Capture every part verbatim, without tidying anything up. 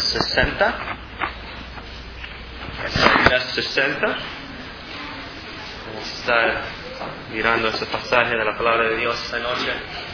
sesenta. Isaías sesenta. Vamos a estar mirando ese pasaje de la palabra de Dios esta noche.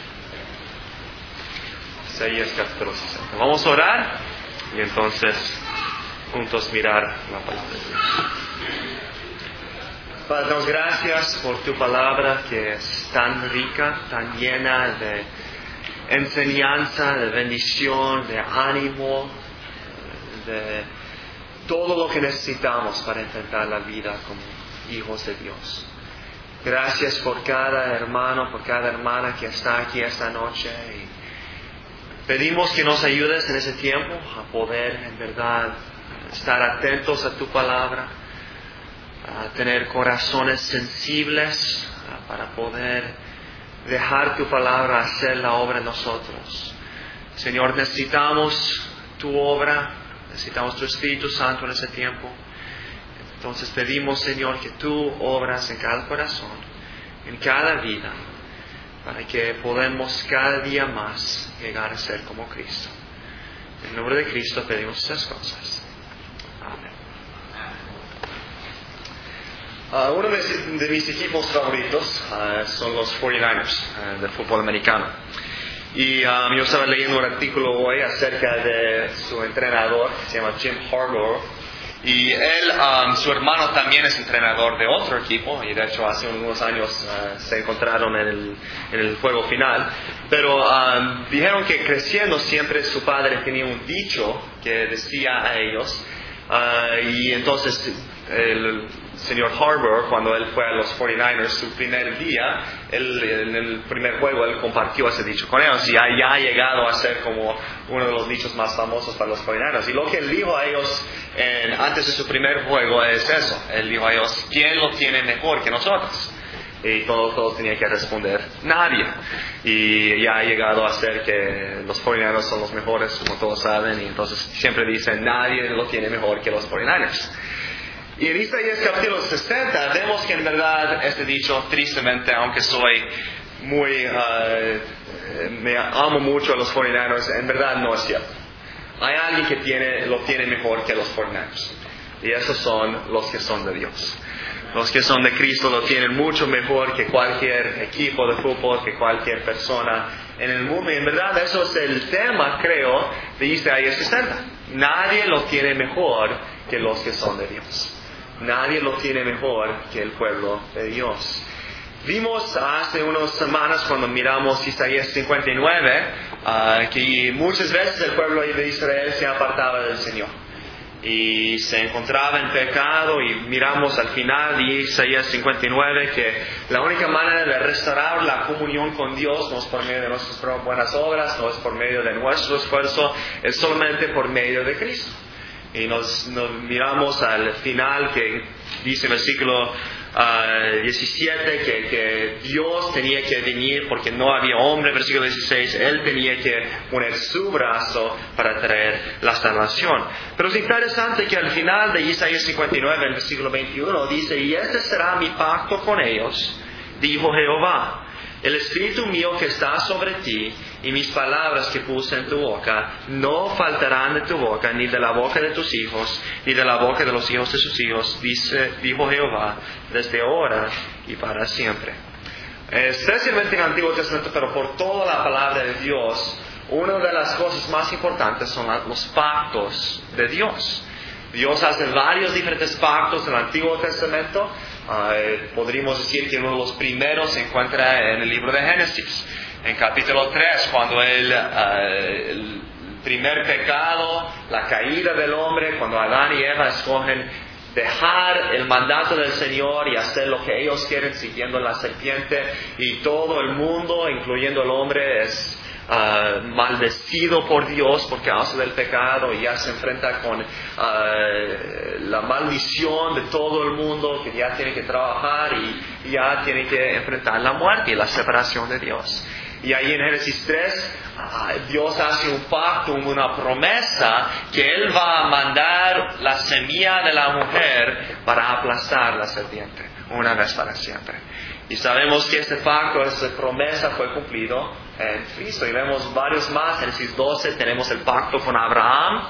Isaías capítulo sesenta. Vamos a orar y entonces juntos mirar la palabra de Dios. Padre, damos gracias por tu palabra que es tan rica, tan llena de enseñanza, de bendición, de ánimo, de todo lo que necesitamos para enfrentar la vida como hijos de Dios. Gracias por cada hermano, por cada hermana que está aquí esta noche. Y pedimos que nos ayudes en ese tiempo a poder en verdad estar atentos a tu palabra, a tener corazones sensibles para poder dejar tu palabra hacer la obra en nosotros. Señor, necesitamos tu obra, necesitamos tu Espíritu Santo en ese tiempo. Entonces pedimos, Señor, que tú obras en cada corazón, en cada vida, para que podamos cada día más llegar a ser como Cristo. En el nombre de Cristo pedimos estas cosas. Amén. Uh, uno de, de mis equipos favoritos uh, son los cuarenta y nueve ers uh, de fútbol americano. Y um, yo estaba leyendo un artículo hoy acerca de su entrenador, que se llama Jim Harbaugh. Y él, um, su hermano también es entrenador de otro equipo, y de hecho hace unos años uh, se encontraron en el, en el juego final. Pero um, dijeron que creciendo siempre su padre tenía un dicho que decía a ellos, uh, y entonces el señor Harbaugh, cuando él fue a los cuarenta y nueve ers su primer día, él, en el primer juego él compartió ese dicho con ellos y ya, ya ha llegado a ser como uno de los dichos más famosos para los cuarenta y nueve ers. Y lo que él dijo a ellos en, antes de su primer juego es eso. Él dijo a ellos, ¿quién lo tiene mejor que nosotros? Y todos, todos tenían que responder, nadie. Y ya ha llegado a ser que los cuarenta y nueve ers son los mejores, como todos saben, y entonces siempre dicen, nadie lo tiene mejor que los cuarenta y nueve ers. Y en Isaías capítulo sesenta vemos que en verdad este dicho, tristemente, aunque soy muy, uh, me amo mucho a los cuarenta y nueve ers, en verdad no es cierto. Hay alguien que tiene, lo tiene mejor que los cuarenta y nueve ers. Y esos son los que son de Dios. Los que son de Cristo lo tienen mucho mejor que cualquier equipo de fútbol, que cualquier persona en el mundo. Y en verdad eso es el tema, creo, de Isaías sesenta. Nadie lo tiene mejor que los que son de Dios. Nadie lo tiene mejor que el pueblo de Dios. Vimos hace unas semanas cuando miramos Isaías cincuenta y nueve uh, que muchas veces el pueblo de Israel se apartaba del Señor y se encontraba en pecado, y miramos al final de Isaías cincuenta y nueve que la única manera de restaurar la comunión con Dios no es por medio de nuestras buenas obras, no es por medio de nuestro esfuerzo, es solamente por medio de Cristo. Y nos, nos miramos al final que dice en el versículo uh, diecisiete que, que Dios tenía que venir porque no había hombre. Versículo dieciséis, Él tenía que poner su brazo para traer la salvación. Pero es interesante que al final de Isaías cincuenta y nueve, en el versículo veintiuno, dice, y este será mi pacto con ellos, dijo Jehová. El Espíritu mío que está sobre ti y mis palabras que puse en tu boca no faltarán de tu boca, ni de la boca de tus hijos, ni de la boca de los hijos de sus hijos, dice, dijo Jehová, desde ahora y para siempre. Especialmente en el Antiguo Testamento, pero por toda la palabra de Dios, una de las cosas más importantes son los pactos de Dios. Dios hace varios diferentes pactos en el Antiguo Testamento. Uh, podríamos decir que uno de los primeros se encuentra en el libro de Génesis, en capítulo tres, cuando el, uh, el primer pecado, la caída del hombre, cuando Adán y Eva escogen dejar el mandato del Señor y hacer lo que ellos quieren siguiendo la serpiente, y todo el mundo, incluyendo el hombre, es Uh, maldecido por Dios por causa del pecado, y ya se enfrenta con uh, la maldición de todo el mundo, que ya tiene que trabajar y ya tiene que enfrentar la muerte y la separación de Dios. Y ahí en Génesis tres, uh, Dios hace un pacto, una promesa, que Él va a mandar la semilla de la mujer para aplastar la serpiente una vez para siempre. Y sabemos que este pacto, esta promesa fue cumplido en Cristo. Y vemos varios más. En Génesis doce tenemos el pacto con Abraham,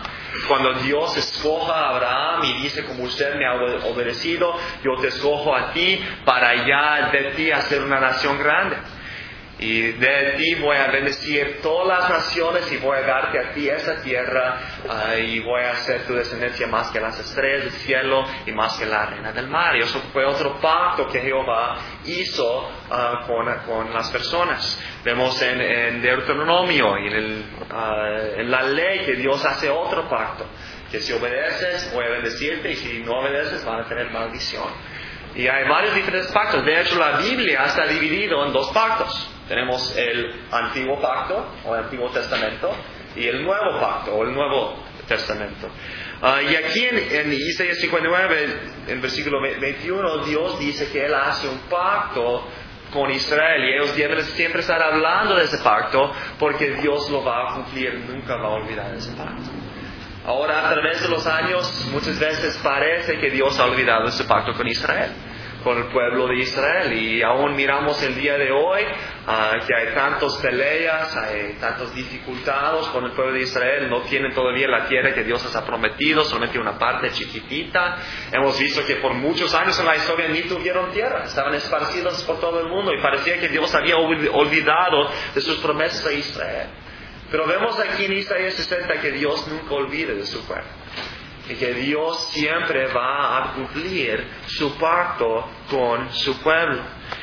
cuando Dios escoja a Abraham y dice, como usted me ha obedecido, yo te escojo a ti para ya de ti hacer una nación grande. Y de ti voy a bendecir todas las naciones y voy a darte a ti esa tierra uh, y voy a hacer tu descendencia más que las estrellas del cielo y más que la arena del mar. Y eso fue otro pacto que Jehová hizo uh, con, con las personas. Vemos en, en Deuteronomio y en, el, uh, en la ley que Dios hace otro pacto. Que si obedeces voy a bendecirte y si no obedeces van a tener maldición. Y hay varios diferentes pactos. De hecho, la Biblia está dividida en dos pactos. Tenemos el Antiguo Pacto, o el Antiguo Testamento, y el Nuevo Pacto, o el Nuevo Testamento. Uh, y aquí en, en Isaías cincuenta y nueve, en versículo veintiuno, Dios dice que Él hace un pacto con Israel, y ellos deben siempre estar hablando de ese pacto, porque Dios lo va a cumplir, nunca va a olvidar ese pacto. Ahora, a través de los años, muchas veces parece que Dios ha olvidado ese pacto con Israel, con el pueblo de Israel, y aún miramos el día de hoy uh, que hay tantas peleas, hay tantas dificultades con el pueblo de Israel. No tienen todavía la tierra que Dios les ha prometido, solamente una parte chiquitita. Hemos visto que por muchos años en la historia ni tuvieron tierra, estaban esparcidos por todo el mundo y parecía que Dios había olvidado de sus promesas a Israel. Pero vemos aquí en Isaías sesenta que Dios nunca olvida de su pueblo. Y que Dios siempre va a cumplir su pacto con su pueblo.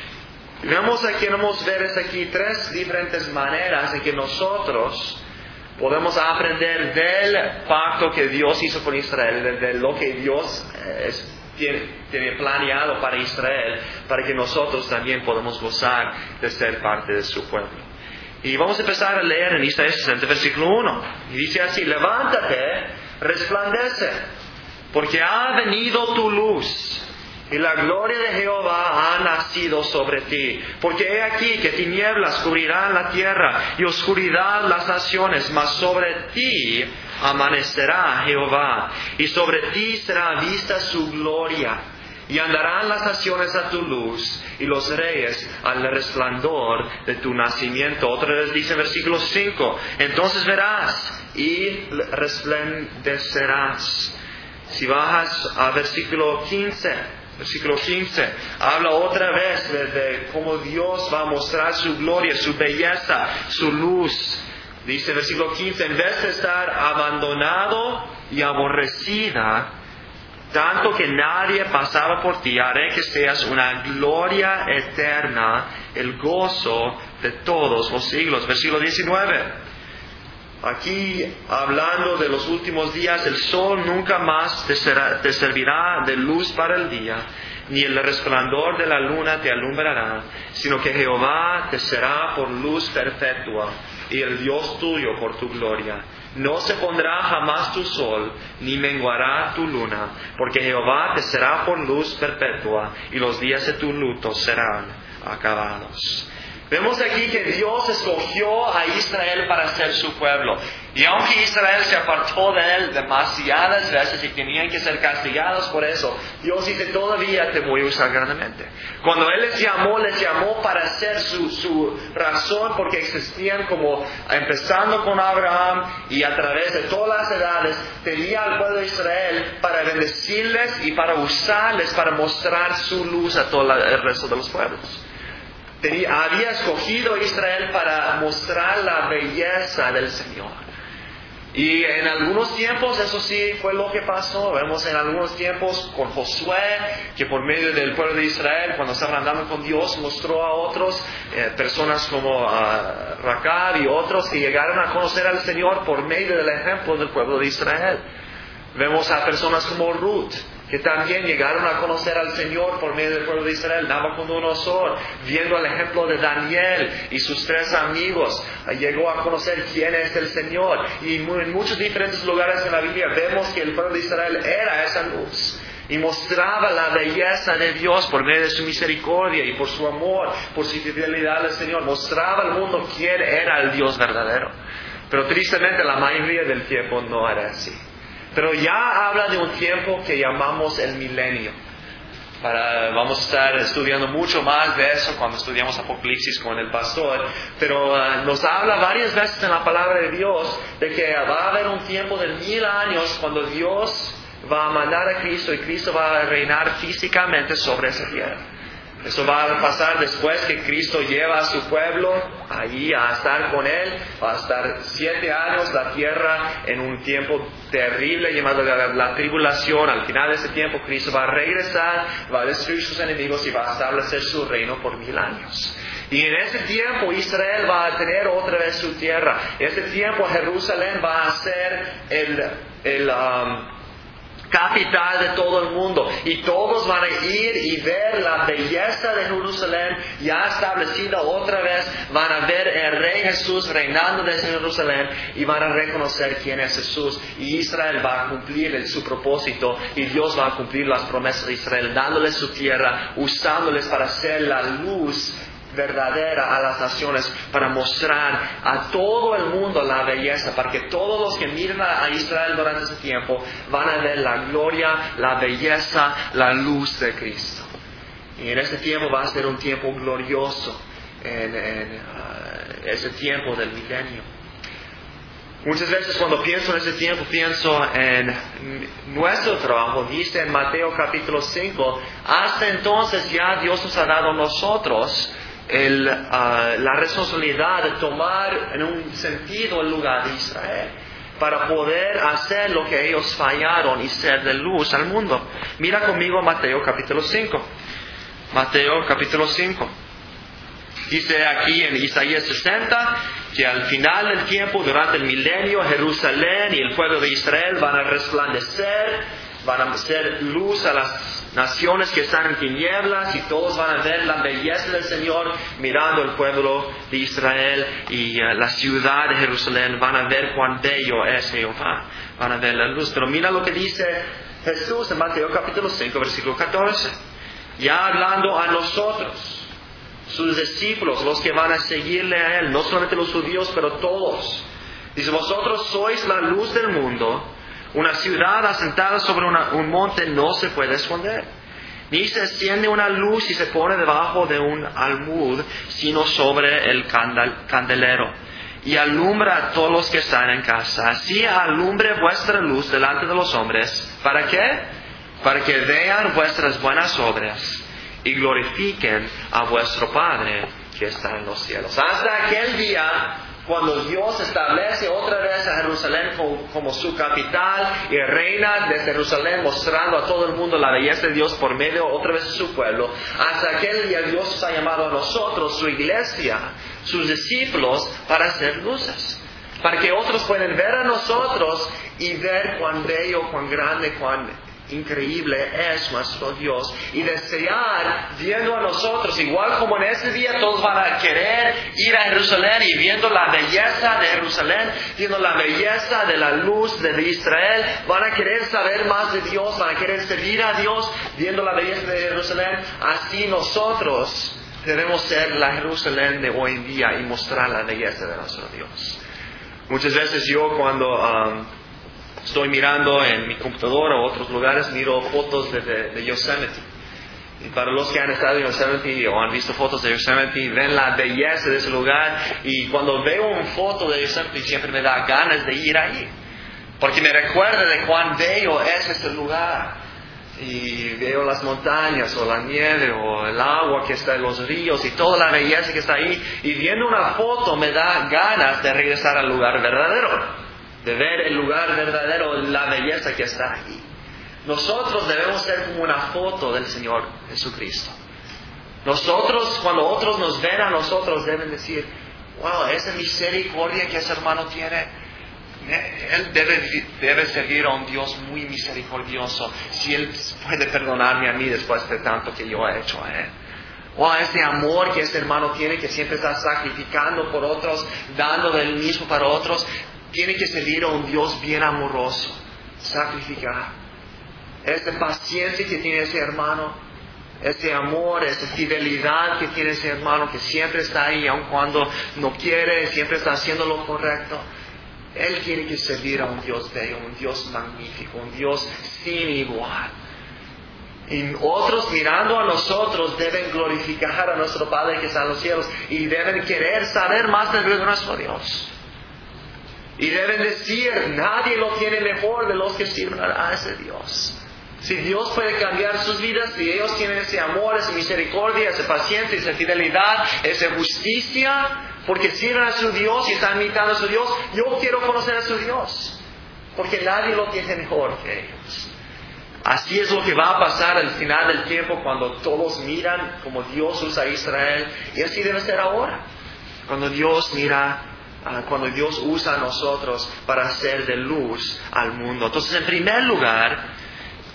Y vemos aquí, queremos ver aquí tres diferentes maneras en que nosotros podemos aprender del pacto que Dios hizo con Israel, de, de lo que Dios eh, tiene, tiene planeado para Israel, para que nosotros también podamos gozar de ser parte de su pueblo. Y vamos a empezar a leer en Isaías sesenta, versículo uno. Y dice así: levántate, resplandece, porque ha venido tu luz, y la gloria de Jehová ha nacido sobre ti. Porque he aquí que tinieblas cubrirán la tierra, y oscuridad las naciones, mas sobre ti amanecerá Jehová, y sobre ti será vista su gloria. Y andarán las naciones a tu luz, y los reyes al resplandor de tu nacimiento. Otra vez dice versículo cinco: entonces verás y resplandecerás. Si bajas a versículo quince, versículo quince, habla otra vez de, de cómo Dios va a mostrar su gloria, su belleza, su luz. Dice versículo quince: en vez de estar abandonado y aborrecida, tanto que nadie pasaba por ti, haré que seas una gloria eterna, el gozo de todos los siglos. Versículo diecinueve. Aquí, hablando de los últimos días, el sol nunca más te, será, te servirá de luz para el día, ni el resplandor de la luna te alumbrará, sino que Jehová te será por luz perpetua, y el Dios tuyo por tu gloria. No se pondrá jamás tu sol, ni menguará tu luna, porque Jehová te será por luz perpetua, y los días de tu luto serán acabados. Vemos aquí que Dios escogió a Israel para ser su pueblo. Y aunque Israel se apartó de él demasiadas veces y tenían que ser castigados por eso, Dios dice: todavía te voy a usar grandemente. Cuando Él les llamó, les llamó para ser su, su razón, porque existían como, empezando con Abraham y a través de todas las edades, tenía al pueblo de Israel para bendecirles y para usarles, para mostrar su luz a todo el resto de los pueblos. Tenía, había escogido a Israel para mostrar la belleza del Señor. Y en algunos tiempos eso sí fue lo que pasó. Vemos en algunos tiempos con Josué, que por medio del pueblo de Israel, cuando estaban andando con Dios, mostró a otros, eh, personas como uh, Racab y otros, que llegaron a conocer al Señor por medio del ejemplo del pueblo de Israel. Vemos a personas como Ruth, que también llegaron a conocer al Señor por medio del pueblo de Israel. Nabucodonosor, viendo el ejemplo de Daniel y sus tres amigos, llegó a conocer quién es el Señor. Y en muchos diferentes lugares en la Biblia vemos que el pueblo de Israel era esa luz, y mostraba la belleza de Dios por medio de su misericordia y por su amor, por su fidelidad al Señor. Mostraba al mundo quién era el Dios verdadero. Pero tristemente la mayoría del tiempo no era así. Pero ya habla de un tiempo que llamamos el milenio. Para, vamos a estar estudiando mucho más de eso cuando estudiamos Apocalipsis con el pastor, pero uh, nos habla varias veces en la palabra de Dios de que va a haber un tiempo de mil años cuando Dios va a mandar a Cristo y Cristo va a reinar físicamente sobre esa tierra. Eso va a pasar después que Cristo lleva a su pueblo allí a estar con Él. Va a estar siete años la tierra en un tiempo terrible llamado la, la tribulación. Al final de ese tiempo Cristo va a regresar, va a destruir sus enemigos y va a establecer su reino por mil años. Y en ese tiempo Israel va a tener otra vez su tierra. En ese tiempo Jerusalén va a ser el... el um, capital de todo el mundo, y todos van a ir y ver la belleza de Jerusalén ya establecida otra vez. Van a ver el Rey Jesús reinando desde Jerusalén y van a reconocer quién es Jesús, y Israel va a cumplir su propósito, y Dios va a cumplir las promesas de Israel dándoles su tierra, usándoles para ser la luz verdadera a las naciones, para mostrar a todo el mundo la belleza, para que todos los que miren a Israel durante ese tiempo van a ver la gloria, la belleza, la luz de Cristo. Y en ese tiempo va a ser un tiempo glorioso, en, en uh, ese tiempo del milenio. Muchas veces cuando pienso en ese tiempo, pienso en nuestro trabajo. Dice en Mateo capítulo cinco, hasta entonces ya Dios nos ha dado a nosotros El, uh, la responsabilidad de tomar en un sentido el lugar de Israel para poder hacer lo que ellos fallaron y ser de luz al mundo. Mira conmigo Mateo capítulo cinco. Mateo capítulo cinco. Dice aquí en Isaías sesenta que al final del tiempo, durante el milenio, Jerusalén y el pueblo de Israel van a resplandecer, van a ser luz a las naciones que están en tinieblas, y todos van a ver la belleza del Señor mirando el pueblo de Israel y uh, la ciudad de Jerusalén. Van a ver cuán bello es Jehová, van a ver la luz. Pero mira lo que dice Jesús en Mateo capítulo cinco versículo catorce, ya hablando a nosotros, sus discípulos, los que van a seguirle a Él, no solamente los judíos, pero todos. Dice, vosotros sois la luz del mundo. Una ciudad asentada sobre una, un monte no se puede esconder, ni se enciende una luz y se pone debajo de un almud, sino sobre el candel, candelero, y alumbra a todos los que están en casa. Así alumbre vuestra luz delante de los hombres. ¿Para qué? Para que vean vuestras buenas obras y glorifiquen a vuestro Padre que está en los cielos. Hasta aquel día, cuando Dios establece otra vez a Jerusalén como, como su capital y reina desde Jerusalén, mostrando a todo el mundo la belleza de Dios por medio otra vez de su pueblo, hasta aquel día Dios nos ha llamado a nosotros, su iglesia, sus discípulos, para hacer luces, para que otros puedan ver a nosotros y ver cuán bello, cuán grande, cuán increíble es nuestro Dios, y desear, viendo a nosotros, igual como en ese día todos van a querer ir a Jerusalén, y viendo la belleza de Jerusalén, viendo la belleza de la luz de Israel, van a querer saber más de Dios, van a querer servir a Dios, viendo la belleza de Jerusalén. Así nosotros debemos ser la Jerusalén de hoy en día y mostrar la belleza de nuestro Dios. Muchas veces yo cuando um, estoy mirando en mi computadora o otros lugares, miro fotos de, de, de Yosemite. Y para los que han estado en Yosemite o han visto fotos de Yosemite, ven la belleza de ese lugar. Y cuando veo una foto de Yosemite, siempre me da ganas de ir ahí, porque me recuerda de cuán bello es ese lugar. Y veo las montañas o la nieve o el agua que está en los ríos y toda la belleza que está ahí. Y viendo una foto me da ganas de regresar al lugar verdadero, de ver el lugar verdadero, la belleza que está aquí. Nosotros debemos ser como una foto del Señor Jesucristo. Nosotros, cuando otros nos ven a nosotros, deben decir, wow, esa misericordia que ese hermano tiene, él debe, debe servir a un Dios muy misericordioso, si Él puede perdonarme a mí después de tanto que yo he hecho a Él. O a ese amor que ese hermano tiene, que siempre está sacrificando por otros, dando del mismo para otros. Tiene que servir a un Dios bien amoroso, sacrificar. Esa paciencia que tiene ese hermano, ese amor, esa fidelidad que tiene ese hermano, que siempre está ahí, aun cuando no quiere, siempre está haciendo lo correcto. Él tiene que servir a un Dios bello, un Dios magnífico, un Dios sin igual. Y otros mirando a nosotros deben glorificar a nuestro Padre que está en los cielos y deben querer saber más de nuestro Dios. Y deben decir, nadie lo tiene mejor de los que sirven a ese Dios. Si Dios puede cambiar sus vidas, si ellos tienen ese amor, esa misericordia, esa paciencia, esa fidelidad, esa justicia, porque sirven a su Dios y están imitando a su Dios, yo quiero conocer a su Dios, porque nadie lo tiene mejor que ellos. Así es lo que va a pasar al final del tiempo cuando todos miran como Dios usa a Israel, y así debe ser ahora, cuando Dios mira, uh, cuando Dios usa a nosotros para hacer de luz al mundo. Entonces, en primer lugar,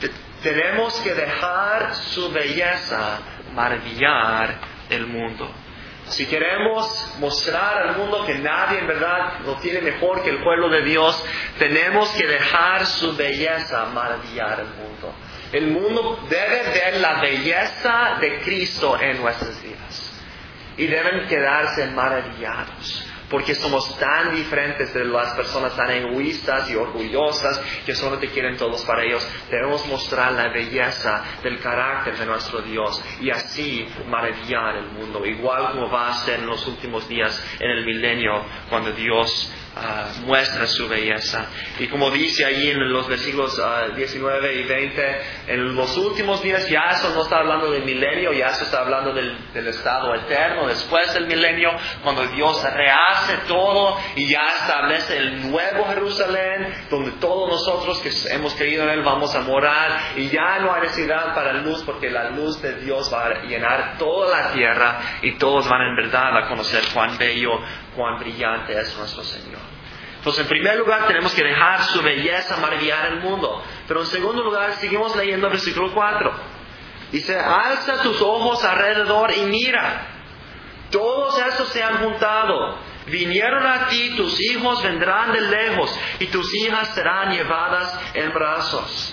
tenemos que dejar su belleza maravillar el mundo. Si queremos mostrar al mundo que nadie en verdad lo tiene mejor que el pueblo de Dios, tenemos que dejar su belleza maravillar el mundo. El mundo debe ver la belleza de Cristo en nuestras vidas. Y deben quedarse maravillados. Porque somos tan diferentes de las personas tan egoístas y orgullosas que solo te quieren todos para ellos. Debemos mostrar la belleza del carácter de nuestro Dios y así maravillar el mundo. Igual como va a ser en los últimos días en el milenio cuando Dios uh, muestra su belleza. Y como dice ahí en los versículos uh, diecinueve y veinte, en los últimos días ya eso no está hablando del milenio, ya eso está hablando del, del estado eterno después del milenio, cuando Dios rehace todo y ya establece el nuevo Jerusalén donde todos nosotros que hemos creído en Él vamos a morar y ya no hay necesidad para luz porque la luz de Dios va a llenar toda la tierra y todos van en verdad a conocer cuán bello, cuán brillante es nuestro Señor. Entonces, en primer lugar, tenemos que dejar su belleza maravillar el mundo. Pero en segundo lugar, seguimos leyendo el versículo cuatro. Dice, alza tus ojos alrededor y mira. Todos estos se han juntado. Vinieron a ti, tus hijos vendrán de lejos y tus hijas serán llevadas en brazos.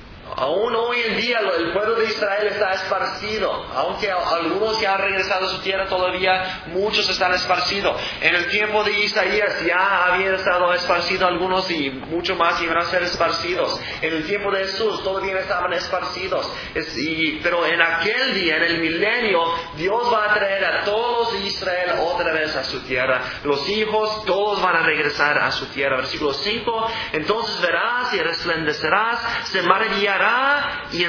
Aún hoy en día el pueblo de Israel está esparcido. Aunque algunos ya han regresado a su tierra, todavía muchos están esparcidos. En el tiempo de Isaías ya habían estado esparcidos algunos y mucho más iban a ser esparcidos. En el tiempo de Jesús todavía estaban esparcidos. Es, y, pero en aquel día, en el milenio, Dios va a traer a todos de Israel otra vez a su tierra. Los hijos, todos van a regresar a su tierra. Versículo cinco, entonces verás y resplandecerás, se maravillará y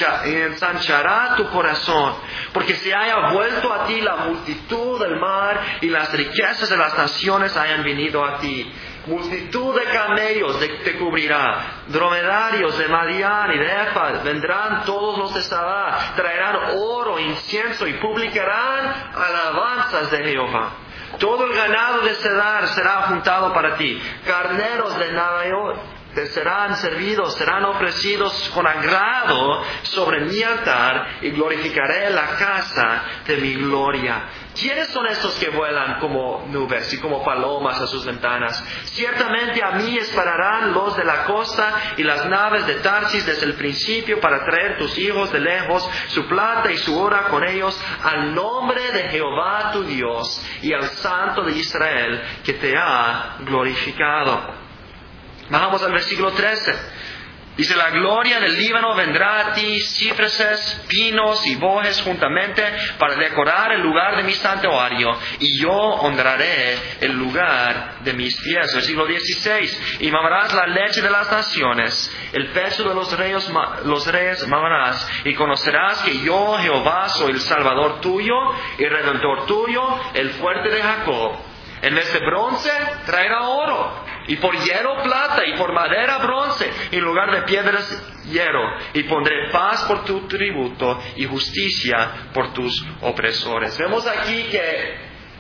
ensanchará tu corazón, porque se haya vuelto a ti la multitud del mar y las riquezas de las naciones hayan venido a ti. Multitud de camellos de, te cubrirá, dromedarios de Madián y de Ephah, vendrán todos los de Sabá, traerán oro, incienso y publicarán alabanzas de Jehová. Todo el ganado de Cedar será juntado para ti, carneros de Nabayot te serán servidos, serán ofrecidos con agrado sobre mi altar y glorificaré la casa de mi gloria. ¿Quiénes son estos que vuelan como nubes y como palomas a sus ventanas? Ciertamente a mí esperarán los de la costa y las naves de Tarsis desde el principio para traer tus hijos de lejos, su plata y su oro con ellos, al nombre de Jehová tu Dios y al Santo de Israel que te ha glorificado. Bajamos al versículo trece. Dice, la gloria del Líbano vendrá a ti, cipreses, pinos y bojes juntamente para decorar el lugar de mi santuario, y yo honraré el lugar de mis pies. Versículo dieciséis, y mamarás la leche de las naciones, el pecho de los reyes, los reyes mamarás, y conocerás que yo, Jehová, soy el Salvador tuyo, y Redentor tuyo, el fuerte de Jacob. En vez de bronce, traerá oro, y por hierro plata, y por madera bronce, y en lugar de piedras hierro, y pondré paz por tu tributo, y justicia por tus opresores. Vemos aquí que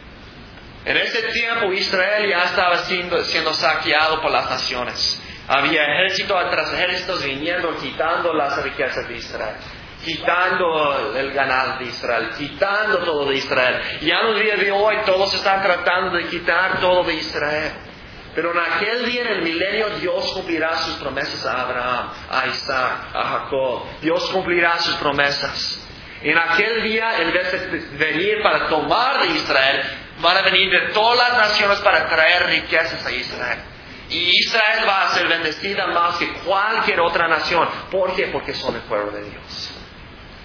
en ese tiempo Israel ya estaba siendo, siendo saqueado por las naciones. Había ejército tras ejércitos viniendo, quitando las riquezas de Israel, quitando el ganado de Israel, quitando todo de Israel. Ya en el día de hoy todos están tratando de quitar todo de Israel. Pero en aquel día, en el milenio, Dios cumplirá sus promesas a Abraham, a Isaac, a Jacob. Dios cumplirá sus promesas. En aquel día, en vez de venir para tomar de Israel, van a venir de todas las naciones para traer riquezas a Israel. Y Israel va a ser bendecida más que cualquier otra nación. ¿Por qué? Porque son el pueblo de Dios.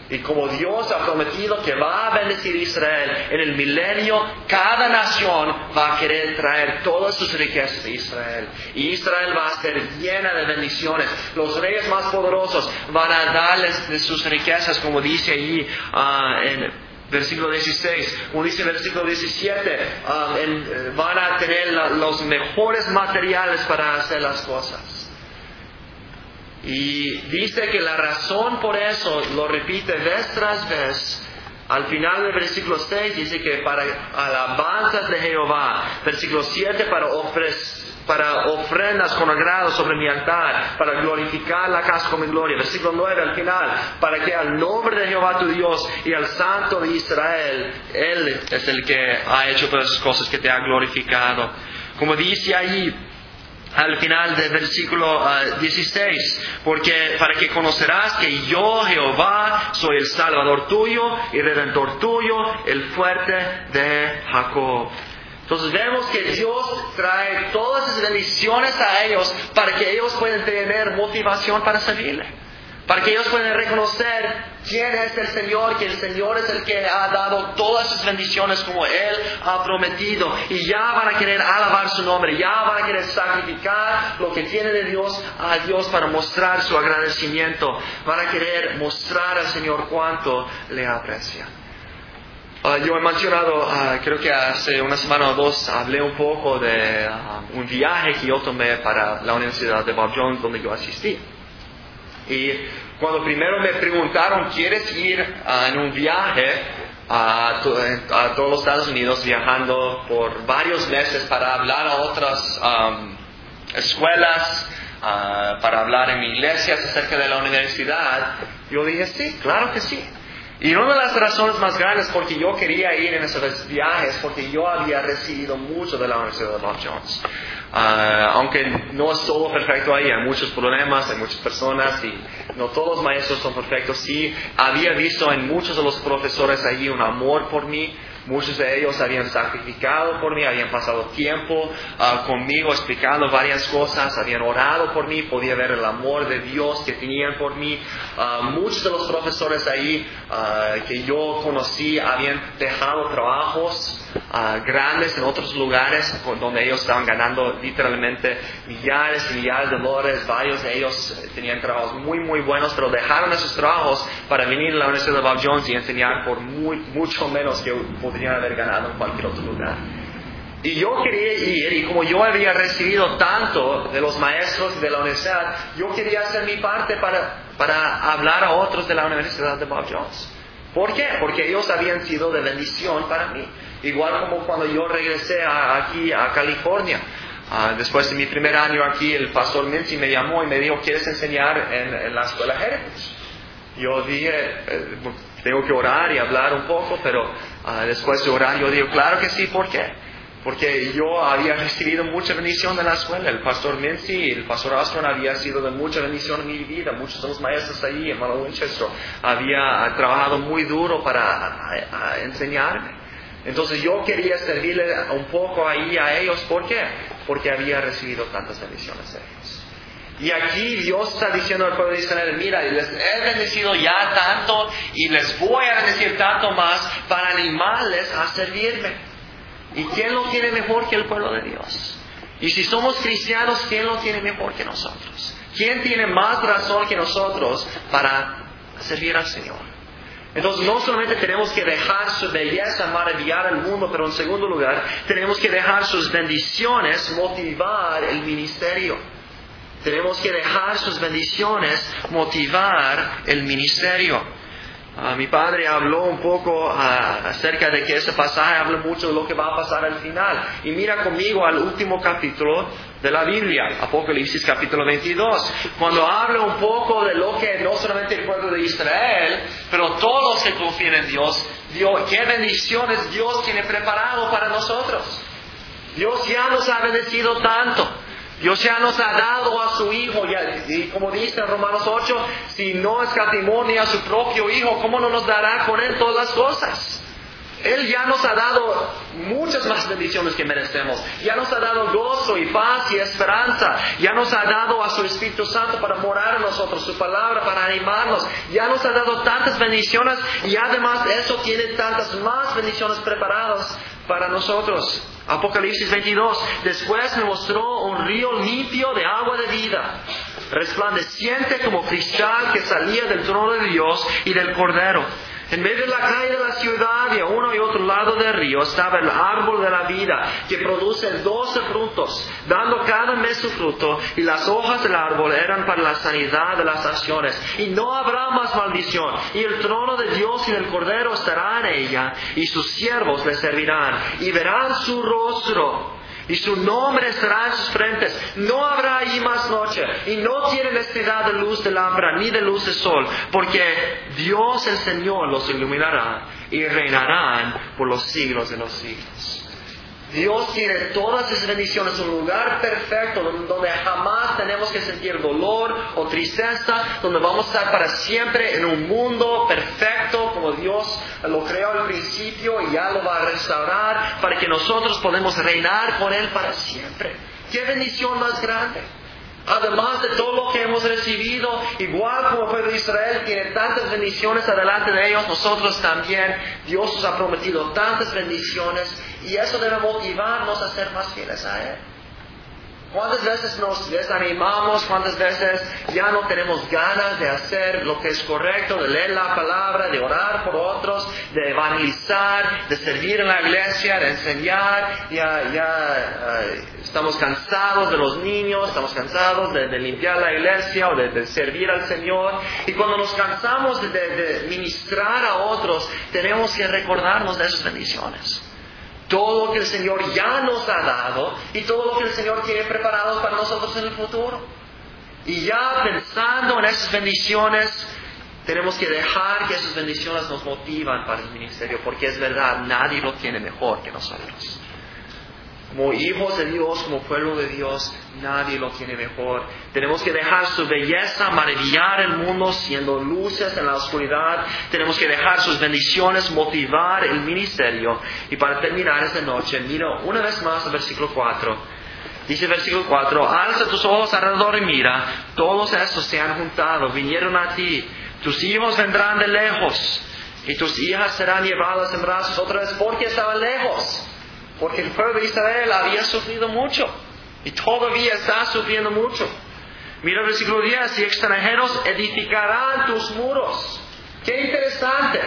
Y como Dios ha prometido que va a bendecir a Israel en el milenio, cada nación va a querer traer todas sus riquezas de Israel. Y Israel va a ser llena de bendiciones. Los reyes más poderosos van a darles de sus riquezas, como dice allí uh, en versículo dieciséis, como dice el versículo diecisiete, um, en, van a tener la, los mejores materiales para hacer las cosas. Y dice que la razón por eso, lo repite vez tras vez, al final del versículo seis dice que para alabanzas de Jehová, versículo siete para ofrecer, para ofrendas con agrado sobre mi altar, para glorificar la casa con mi gloria. Versículo nueve al final, para que al nombre de Jehová tu Dios y al Santo de Israel, Él es el que ha hecho todas esas cosas, que te ha glorificado. Como dice ahí, al final del versículo uh, dieciséis, porque para que conocerás que yo, Jehová, soy el Salvador tuyo y Redentor tuyo, el fuerte de Jacob. Entonces vemos que Dios trae todas esas bendiciones a ellos para que ellos puedan tener motivación para servirle. Para que ellos puedan reconocer quién es el Señor, que el Señor es el que ha dado todas sus bendiciones como Él ha prometido. Y ya van a querer alabar su nombre, ya van a querer sacrificar lo que tiene de Dios a Dios para mostrar su agradecimiento. Van a querer mostrar al Señor cuánto le aprecia. Uh, yo he mencionado, uh, creo que hace una semana o dos, hablé un poco de uh, un viaje que yo tomé para la Universidad de Bob Jones, donde yo asistí. Y cuando primero me preguntaron, ¿quieres ir uh, en un viaje a, to- a todos los Estados Unidos, viajando por varios meses para hablar a otras um, escuelas, uh, para hablar en iglesias acerca de la universidad? Yo dije, sí, claro que sí. Y una de las razones más grandes porque yo quería ir en esos viajes, porque yo había recibido mucho de la Universidad de Bob Jones. Uh, aunque no es todo perfecto ahí, hay muchos problemas, hay muchas personas y no todos los maestros son perfectos. Sí, había visto en muchos de los profesores allí un amor por mí. Muchos de ellos habían sacrificado por mí, habían pasado tiempo uh, conmigo explicando varias cosas, habían orado por mí, podía ver el amor de Dios que tenían por mí. Uh, muchos de los profesores ahí uh, que yo conocí habían dejado trabajos uh, grandes en otros lugares donde ellos estaban ganando literalmente millares y millares de dólares. Varios de ellos tenían trabajos muy muy buenos, pero dejaron esos trabajos para venir a la Universidad de Bob Jones y enseñar por muy, mucho menos que podrían haber ganado en cualquier otro lugar. Y yo quería ir, y como yo había recibido tanto de los maestros de la universidad, yo quería hacer mi parte para, para hablar a otros de la Universidad de Bob Jones. ¿Por qué? Porque ellos habían sido de bendición para mí. Igual como cuando yo regresé a, aquí a California. Uh, después de mi primer año aquí, el pastor Mincy me llamó y me dijo, ¿quieres enseñar en, en la escuela Heritage? Yo dije, eh, tengo que orar y hablar un poco, pero uh, después de orar yo digo, claro que sí, ¿por qué? Porque yo había recibido mucha bendición de la escuela. El pastor Mincy y el pastor Astron había sido de mucha bendición en mi vida. Muchos de los maestros allí, hermano Winchester, había trabajado muy duro para a, a enseñarme. Entonces yo quería servirle un poco ahí a ellos. ¿Por qué? Porque había recibido tantas bendiciones de ellos. Y aquí Dios está diciendo al pueblo de Israel, mira, les he bendecido ya tanto y les voy a bendecir tanto más para animarles a servirme. ¿Y quién lo tiene mejor que el pueblo de Dios? Y si somos cristianos, ¿quién lo tiene mejor que nosotros? ¿Quién tiene más razón que nosotros para servir al Señor? Entonces no solamente tenemos que dejar su belleza maravillar al mundo, pero en segundo lugar tenemos que dejar sus bendiciones motivar el ministerio. Tenemos que dejar sus bendiciones motivar el ministerio. Uh, mi padre habló un poco uh, acerca de que ese pasaje habla mucho de lo que va a pasar al final. Y mira conmigo al último capítulo de la Biblia, Apocalipsis capítulo veintidós, cuando habla un poco de lo que no solamente el pueblo de Israel, pero todos los que confían en Dios, Dios, qué bendiciones Dios tiene preparado para nosotros. Dios ya nos ha bendecido tanto. Dios ya nos ha dado a su Hijo, y, y como dice en Romanos ocho, si no escatimó ni a su propio Hijo, ¿cómo no nos dará con Él todas las cosas? Él ya nos ha dado muchas más bendiciones que merecemos. Ya nos ha dado gozo y paz y esperanza. Ya nos ha dado a su Espíritu Santo para morar en nosotros, su palabra para animarnos. Ya nos ha dado tantas bendiciones y además eso tiene tantas más bendiciones preparadas para nosotros. Apocalipsis veintidós. Después me mostró un río limpio de agua de vida, resplandeciente como cristal, que salía del trono de Dios y del Cordero. En medio de la calle de la ciudad y a uno y otro lado del río estaba el árbol de la vida, que produce doce frutos, dando cada mes su fruto, y las hojas del árbol eran para la sanidad de las naciones. Y no habrá más maldición, y el trono de Dios y del Cordero estará en ella, y sus siervos le servirán, y verán su rostro, y su nombre estará en sus frentes. No habrá allí más noche, y no tiene necesidad de luz de lámpara ni de luz de sol, porque Dios el Señor los iluminará y reinarán por los siglos de los siglos. Dios tiene todas esas bendiciones, un lugar perfecto donde jamás tenemos que sentir dolor o tristeza, donde vamos a estar para siempre en un mundo perfecto como Dios lo creó al principio y ya lo va a restaurar para que nosotros podamos reinar con Él para siempre. ¡Qué bendición más grande! Además de todo lo que hemos recibido, igual como el pueblo de Israel tiene tantas bendiciones adelante de ellos, nosotros también, Dios nos ha prometido tantas bendiciones, y eso debe motivarnos a ser más fieles a Él. ¿Cuántas veces nos desanimamos? ¿Cuántas veces ya no tenemos ganas de hacer lo que es correcto, de leer la palabra, de orar por otros, de evangelizar, de servir en la iglesia, de enseñar? Ya, ya uh, estamos cansados de los niños, estamos cansados de, de limpiar la iglesia o de, de servir al Señor. Y cuando nos cansamos de, de, de ministrar a otros, tenemos que recordarnos de esas bendiciones. Todo lo que el Señor ya nos ha dado y todo lo que el Señor tiene preparado para nosotros en el futuro. Y ya pensando en esas bendiciones, tenemos que dejar que esas bendiciones nos motivan para el ministerio, porque es verdad, nadie lo tiene mejor que nosotros. Como hijos de Dios, como pueblo de Dios, nadie lo tiene mejor. Tenemos que dejar su belleza maravillar el mundo siendo luces en la oscuridad. Tenemos que dejar sus bendiciones motivar el ministerio. Y para terminar esta noche, mira una vez más el versículo cuatro. Dice el versículo cuatro, alza tus ojos alrededor y mira, todos estos se han juntado, vinieron a ti. Tus hijos vendrán de lejos y tus hijas serán llevadas en brazos otra vez porque estaban lejos. Porque el pueblo de Israel había sufrido mucho y todavía está sufriendo mucho. Mira el versículo diez, y extranjeros edificarán tus muros. Qué interesante,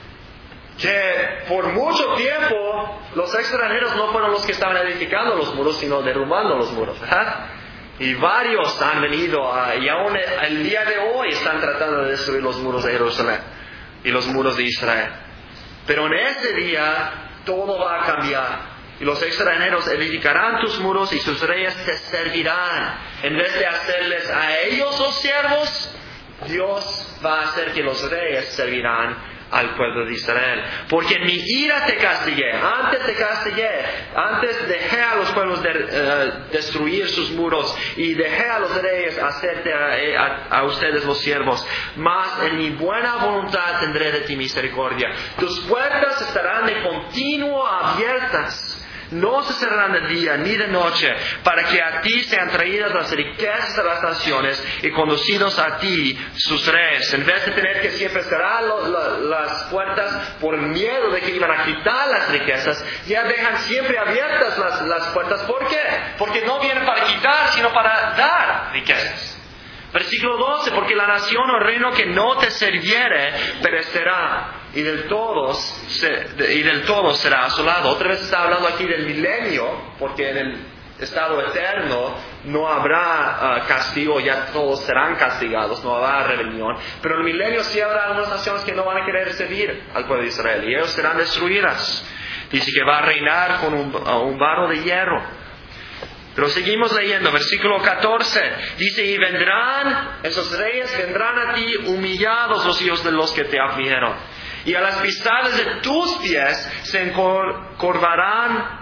que por mucho tiempo los extranjeros no fueron los que estaban edificando los muros, sino derrumbando los muros, ¿verdad? Y varios han venido a, y aún el día de hoy están tratando de destruir los muros de Jerusalén y los muros de Israel. Pero en ese día todo va a cambiar. Y los extranjeros edificarán tus muros y sus reyes te servirán. En vez de hacerles a ellos los siervos, Dios va a hacer que los reyes servirán al pueblo de Israel. Porque en mi ira te castigué, antes te castigué, antes dejé a los pueblos de, uh, destruir sus muros y dejé a los reyes hacerte a, a, a ustedes los siervos. Mas en mi buena voluntad tendré de ti misericordia. Tus puertas estarán de continuo abiertas. No se cerrarán de día ni de noche, para que a ti sean traídas las riquezas de las naciones y conducidos a ti sus reyes. En vez de tener que siempre cerrar lo, lo, las puertas por el miedo de que iban a quitar las riquezas, ya dejan siempre abiertas las, las puertas. ¿Por qué? Porque no vienen para quitar, sino para dar riquezas. Versículo doce, porque la nación o reino que no te serviere perecerá, y del todo, y del todo será asolado. Otra vez está hablando aquí del milenio, porque en el estado eterno no habrá uh, castigo, ya todos serán castigados, no habrá rebelión. Pero en el milenio sí habrá algunas naciones que no van a querer servir al pueblo de Israel, y ellos serán destruidas. Dice que va a reinar con un, uh, un varo de hierro. Pero seguimos leyendo, versículo catorce, dice, y vendrán, esos reyes vendrán a ti humillados los hijos de los que te afligieron, y a las pisadas de tus pies se encorvarán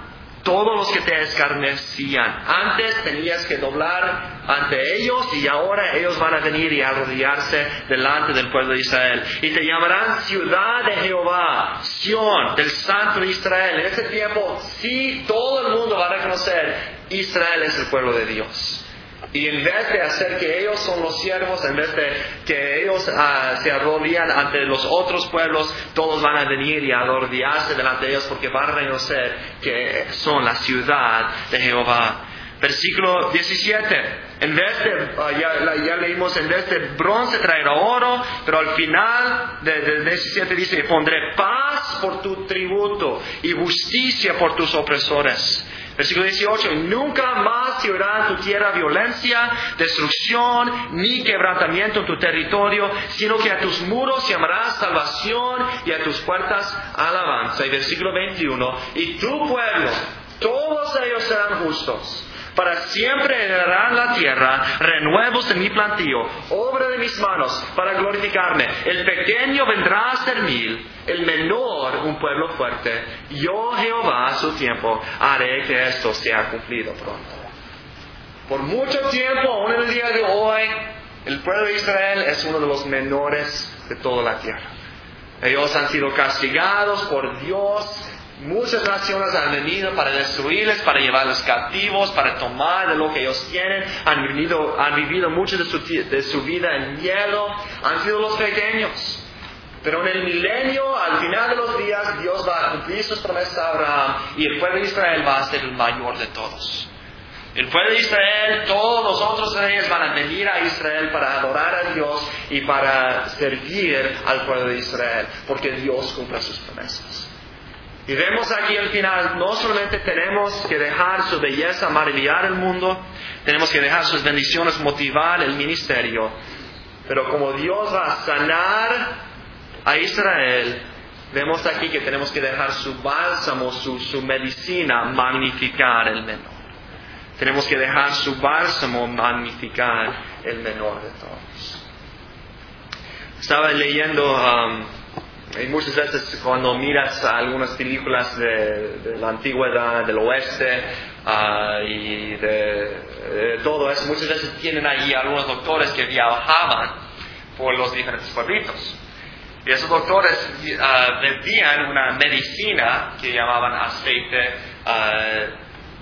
todos los que te escarnecían. Antes tenías que doblar ante ellos y ahora ellos van a venir y arrodillarse delante del pueblo de Israel. Y te llamarán ciudad de Jehová, Sión, del Santo de Israel. En ese tiempo, sí, todo el mundo va a reconocer, Israel es el pueblo de Dios. Y en vez de hacer que ellos son los siervos, en vez de que ellos uh, se arrodillan ante los otros pueblos, todos van a venir y a arrodillarse delante de ellos porque van a reconocer que son la ciudad de Jehová. Versículo diecisiete. En vez de, uh, ya, ya leímos, en vez de bronce traerá oro, pero al final del de diecisiete dice, pondré paz por tu tributo y justicia por tus opresores. Versículo dieciocho, nunca más se oirá en tu tierra violencia, destrucción, ni quebrantamiento en tu territorio, sino que a tus muros llamarás salvación y a tus puertas alabanza. Y versículo veintiuno, y tu pueblo, todos ellos serán justos. Para siempre heredarán la tierra, renuevos de mi plantío, obra de mis manos, para glorificarme. El pequeño vendrá a ser mil, el menor un pueblo fuerte. Yo, Jehová, a su tiempo, haré que esto sea cumplido pronto. Por mucho tiempo, aún en el día de hoy, el pueblo de Israel es uno de los menores de toda la tierra. Ellos han sido castigados por Dios. Muchas naciones han venido para destruirles, para llevarlos cautivos, para tomar de lo que ellos tienen. Han vivido, han vivido mucho de su, de su vida en miedo. Han sido los pequeños. Pero en el milenio, al final de los días, Dios va a cumplir sus promesas a Abraham y el pueblo de Israel va a ser el mayor de todos. El pueblo de Israel, todos los otros reyes van a venir a Israel para adorar a Dios y para servir al pueblo de Israel, porque Dios cumple sus promesas. Y vemos aquí al final, no solamente tenemos que dejar su belleza maravillar el mundo, tenemos que dejar sus bendiciones motivar el ministerio, pero como Dios va a sanar a Israel, vemos aquí que tenemos que dejar su bálsamo, su, su medicina magnificar el menor. Tenemos que dejar su bálsamo magnificar el menor de todos. Estaba leyendo... Um, Y muchas veces cuando miras algunas películas de, de la antigüedad, del oeste uh, y de, de todo eso, muchas veces tienen ahí algunos doctores que viajaban por los diferentes pueblitos. Y esos doctores uh, vendían una medicina que llamaban aceite, uh,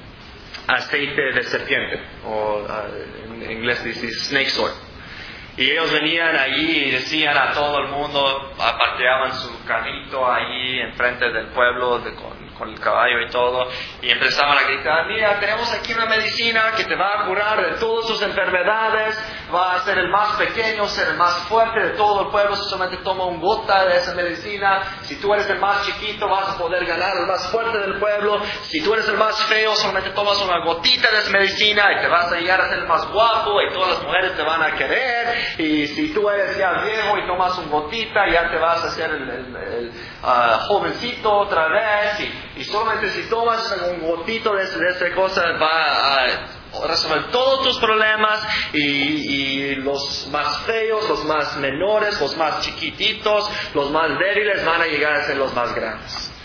aceite de serpiente, o uh, en inglés dice snake oil. Y ellos venían allí y decían a todo el mundo, aparteaban su carrito allí enfrente del pueblo de, con, con el caballo y todo, y empezaban a gritar, mira, tenemos aquí una medicina que te va a curar de todas tus enfermedades, va a ser el más pequeño, ser el más fuerte de todo el pueblo, si solamente toma un gota de esa medicina, si tú eres el más chiquito vas a poder ganar el más fuerte del pueblo, si tú eres el más feo solamente tomas una gotita de esa medicina y te vas a llegar a ser el más guapo y todas las mujeres te van a querer. Y si tú eres ya viejo y tomas un gotita, ya te vas a hacer el, el, el uh, jovencito otra vez. Y, y solamente si tomas un gotito de, de esa cosa, va a resolver todos tus problemas. Y, y los más feos, los más menores, los más chiquititos, los más débiles van a llegar a ser los más grandes.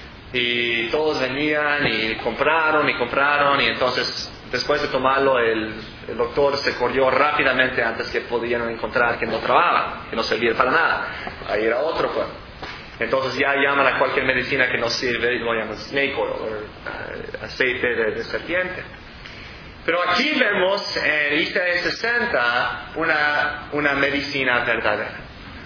Y todos venían y compraron y compraron. Y entonces, después de tomarlo, el, el doctor se corrió rápidamente antes que podían encontrar que no trabajaba, que no servía para nada. Ahí era otro pueblo. Entonces ya llaman a cualquier medicina que no sirve y lo llaman snake oil, o uh, aceite de, de serpiente. Pero aquí vemos en Isaías sesenta una, una medicina verdadera.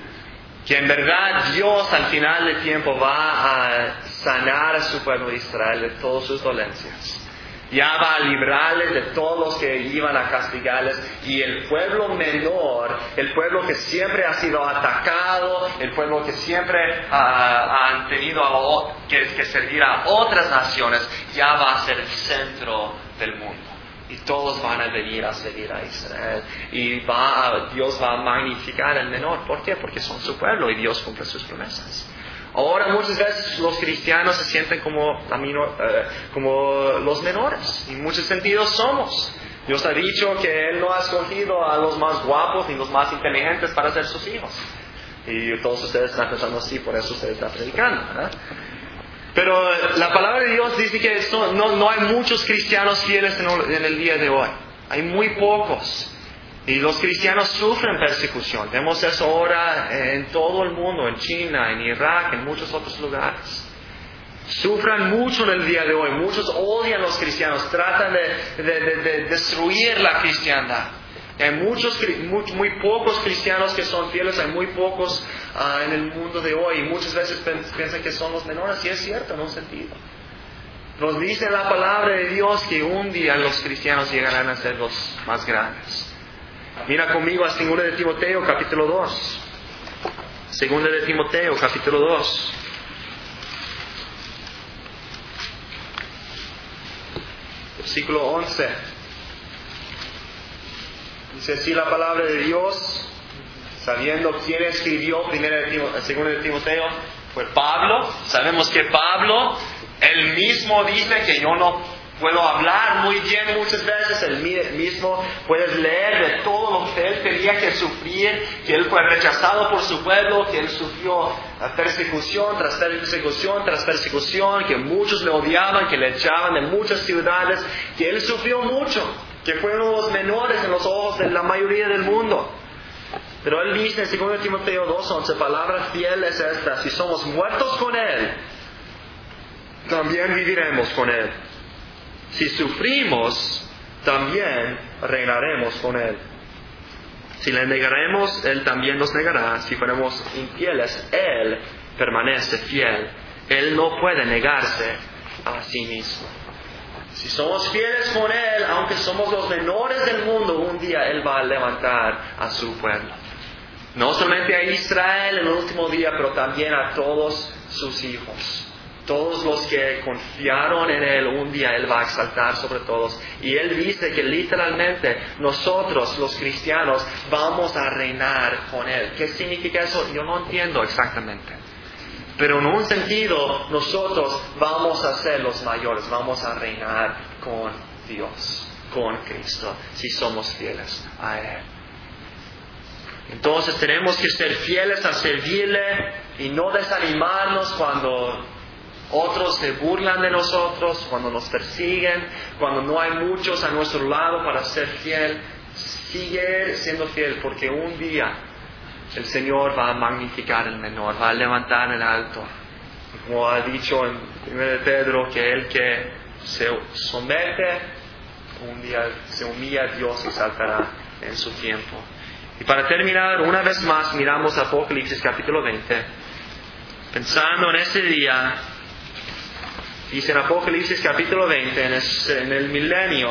Que en verdad Dios al final del tiempo va a sanar a su pueblo de Israel de todas sus dolencias. Ya va a librarles de todos los que iban a castigarles. Y el pueblo menor, el pueblo que siempre ha sido atacado, el pueblo que siempre uh, han tenido a, que, que servir a otras naciones, ya va a ser el centro del mundo. Y todos van a venir a servir a Israel. Y va a, Dios va a magnificar al menor. ¿Por qué? Porque son su pueblo y Dios cumple sus promesas. Ahora muchas veces los cristianos se sienten como, eh, como los menores. En muchos sentidos somos. Dios ha dicho que Él no ha escogido a los más guapos ni los más inteligentes para ser sus hijos. Y todos ustedes están pensando así, por eso ustedes están predicando, ¿verdad? Pero la palabra de Dios dice que esto, no, no hay muchos cristianos fieles en el, en el día de hoy. Hay muy pocos. Y los cristianos sufren persecución. Vemos eso ahora en todo el mundo, en China, en Irak, en muchos otros lugares. Sufran mucho en el día de hoy. Muchos odian a los cristianos, tratan de, de, de, de destruir la cristiandad. Hay muchos, muy, muy pocos cristianos que son fieles, hay muy pocos uh, en el mundo de hoy. Y muchas veces piensan que son los menores, y es cierto en un sentido. Nos dice la palabra de Dios que un día los cristianos llegarán a ser los más grandes. Mira conmigo a segunda de Timoteo, capítulo dos. segunda de Timoteo, capítulo dos. Versículo once. Dice así la palabra de Dios, sabiendo quién escribió primera de Timoteo, segunda de Timoteo, fue Pablo. Sabemos que Pablo, él mismo dice que yo no puedo hablar muy bien muchas veces. Él mismo puedes leer de todo lo que él tenía que sufrir, que él fue rechazado por su pueblo, que él sufrió persecución tras persecución tras persecución, que muchos le odiaban, que le echaban de muchas ciudades, que él sufrió mucho, que fue uno de los menores en los ojos de la mayoría del mundo. Pero él dice en segunda de Timoteo dos once, palabra fiel es esta: si somos muertos con él, también viviremos con él. Si sufrimos, también reinaremos con él. Si le negaremos, él también nos negará. Si fuéramos infieles, él permanece fiel. Él no puede negarse a sí mismo. Si somos fieles con él, aunque somos los menores del mundo, un día él va a levantar a su pueblo. No solamente a Israel en el último día, pero también a todos sus hijos. Todos los que confiaron en él, un día él va a exaltar sobre todos. Y él dice que literalmente nosotros, los cristianos, vamos a reinar con él. ¿Qué significa eso? Yo no entiendo exactamente. Pero en un sentido, nosotros vamos a ser los mayores, vamos a reinar con Dios, con Cristo, si somos fieles a él. Entonces tenemos que ser fieles a servirle y no desanimarnos cuando otros se burlan de nosotros, cuando nos persiguen, cuando no hay muchos a nuestro lado para ser fiel. Sigue siendo fiel, porque un día el Señor va a magnificar el menor, va a levantar el alto. Como ha dicho en primera de Pedro, que el que se somete, un día se humilla a Dios y saltará en su tiempo. Y para terminar, una vez más, miramos Apocalipsis capítulo veinte. Pensando en ese día, dice en Apocalipsis capítulo veinte, en el, en el milenio,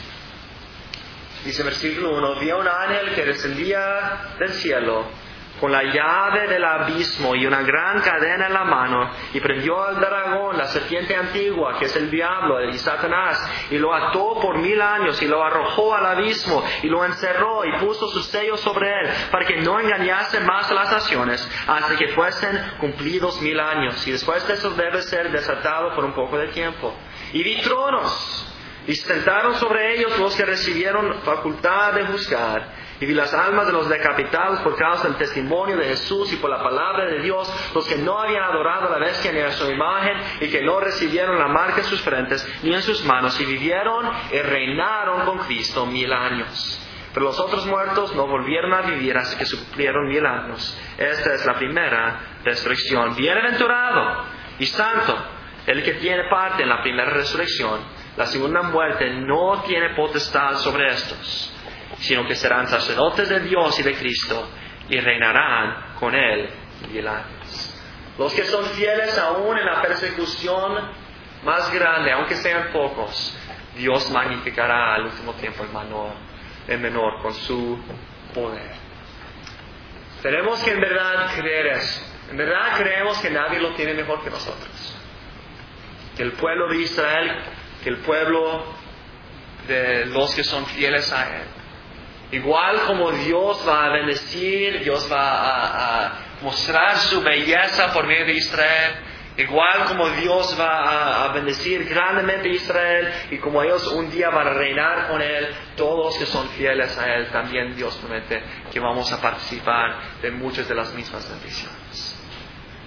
dice versículo uno, vi a un ángel que descendía del cielo con la llave del abismo y una gran cadena en la mano, y prendió al dragón, la serpiente antigua, que es el diablo y Satanás, y lo ató por mil años y lo arrojó al abismo y lo encerró y puso sus sellos sobre él, para que no engañase más a las naciones hasta que fuesen cumplidos mil años. Y después de eso debe ser desatado por un poco de tiempo. Y vi tronos, y se sentaron sobre ellos los que recibieron facultad de juzgar. Y vi las almas de los decapitados por causa del testimonio de Jesús y por la palabra de Dios, los que no habían adorado a la bestia ni a su imagen, y que no recibieron la marca en sus frentes ni en sus manos, y vivieron y reinaron con Cristo mil años. Pero los otros muertos no volvieron a vivir hasta que cumplieron mil años. Esta es la primera resurrección. Bienaventurado y santo el que tiene parte en la primera resurrección. La segunda muerte no tiene potestad sobre estos, sino que serán sacerdotes de Dios y de Cristo, y reinarán con Él mil años. Los que son fieles aún en la persecución más grande, aunque sean pocos, Dios magnificará al último tiempo el menor, el menor con su poder. Tenemos que en verdad creer eso. En verdad creemos que nadie lo tiene mejor que nosotros. Que el pueblo de Israel, que el pueblo de los que son fieles a Él. Igual como Dios va a bendecir, Dios va a, a mostrar su belleza por medio de Israel, igual como Dios va a, a bendecir grandemente a Israel, y como ellos un día van a reinar con Él, todos que son fieles a Él, también Dios promete que vamos a participar de muchas de las mismas bendiciones.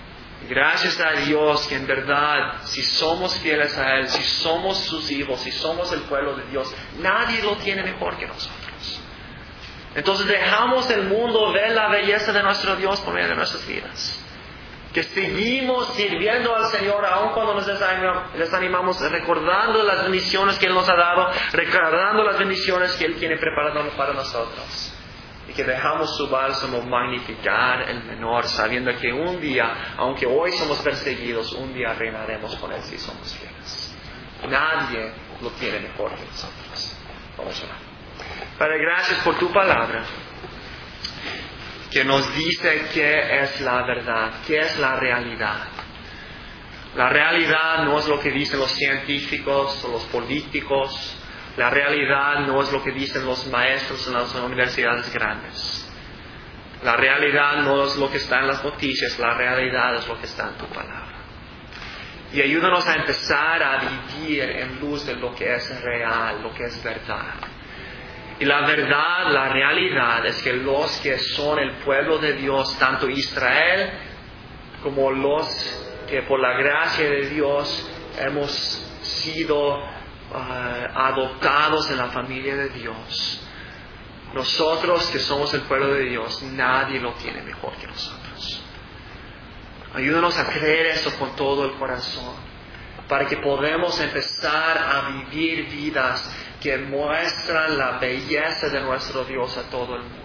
Gracias a Dios que en verdad, si somos fieles a Él, si somos sus hijos, si somos el pueblo de Dios, nadie lo tiene mejor que nosotros. Entonces dejamos el mundo ver la belleza de nuestro Dios por medio de nuestras vidas. Que seguimos sirviendo al Señor aun cuando nos desanimamos, recordando las bendiciones que Él nos ha dado, recordando las bendiciones que Él tiene preparadas para nosotros. Y que dejamos su bálsamo magnificar el menor, sabiendo que un día, aunque hoy somos perseguidos, un día reinaremos con Él si somos fieles. Nadie lo tiene mejor que nosotros. Vamos a orar. Padre, gracias por tu palabra, que nos dice qué es la verdad, qué es la realidad. La realidad no es lo que dicen los científicos o los políticos. La realidad no es lo que dicen los maestros en las universidades grandes. La realidad no es lo que está en las noticias, la realidad es lo que está en tu palabra. Y ayúdanos a empezar a vivir en luz de lo que es real, lo que es verdad. Y la verdad, la realidad es que los que son el pueblo de Dios, tanto Israel como los que por la gracia de Dios hemos sido uh, adoptados en la familia de Dios. Nosotros que somos el pueblo de Dios, nadie lo tiene mejor que nosotros. Ayúdanos a creer eso con todo el corazón, para que podamos empezar a vivir vidas que muestran la belleza de nuestro Dios a todo el mundo.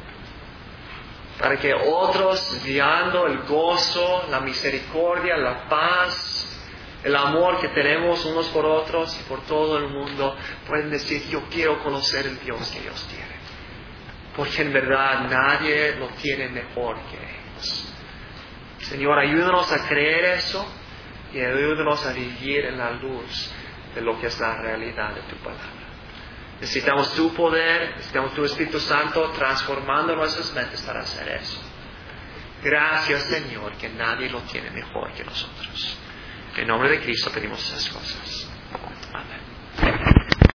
Para que otros, viendo el gozo, la misericordia, la paz, el amor que tenemos unos por otros y por todo el mundo, pueden decir: yo quiero conocer el Dios que ellos tienen. Porque en verdad nadie lo tiene mejor que ellos. Señor, ayúdanos a creer eso y ayúdanos a vivir en la luz de lo que es la realidad de tu palabra. Necesitamos tu poder, necesitamos tu Espíritu Santo transformando nuestras mentes para hacer eso. Gracias, Señor, que nadie lo tiene mejor que nosotros. En nombre de Cristo pedimos esas cosas.